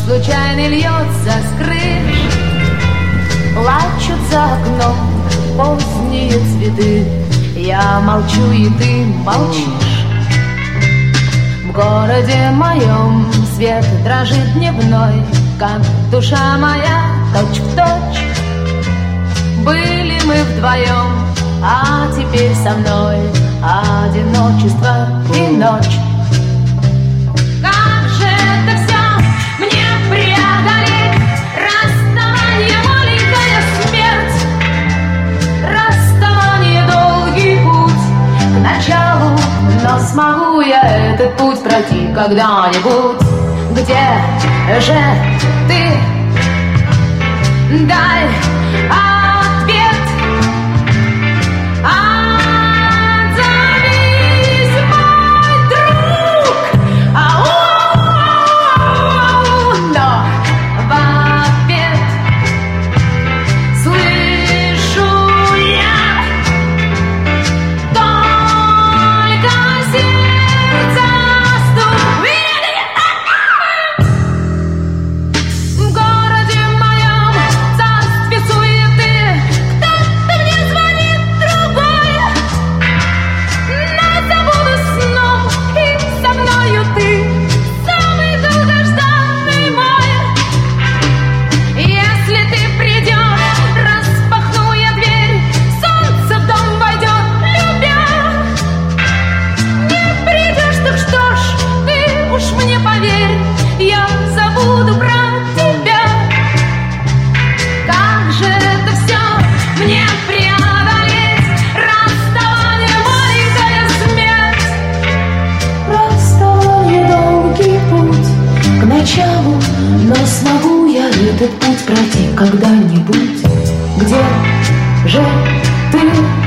случайный льется с крыш, плачут за окном поздние цветы. Я молчу, и ты молчишь. В городе моем свет дрожит дневной, как душа моя точь-в-точь. Были мы вдвоем, а теперь со мной одиночество и ночь. Как же это все мне преодолеть? Расставание, маленькая смерть, расставание, долгий путь к началу. Но смогу я этот путь пройти когда-нибудь? Где же ты? Дай ответ. Отзовись, мой друг. Но в ответ слышу я только сердце стук. В городе моем царстве суеты, кто-то мне звонит, другой. Но забуду сном, и со мною ты, самый долгожданный мой. Если ты придешь, распахну я дверь, солнце в дом войдет, любя. Не придешь, так что ж, ты уж мне поверь, я забуду про тебя. Как же это все мне преодолеть? Расставание, маленькая смерть, расставание, долгий путь к началу. Но смогу я этот путь пройти когда-нибудь? Где же ты?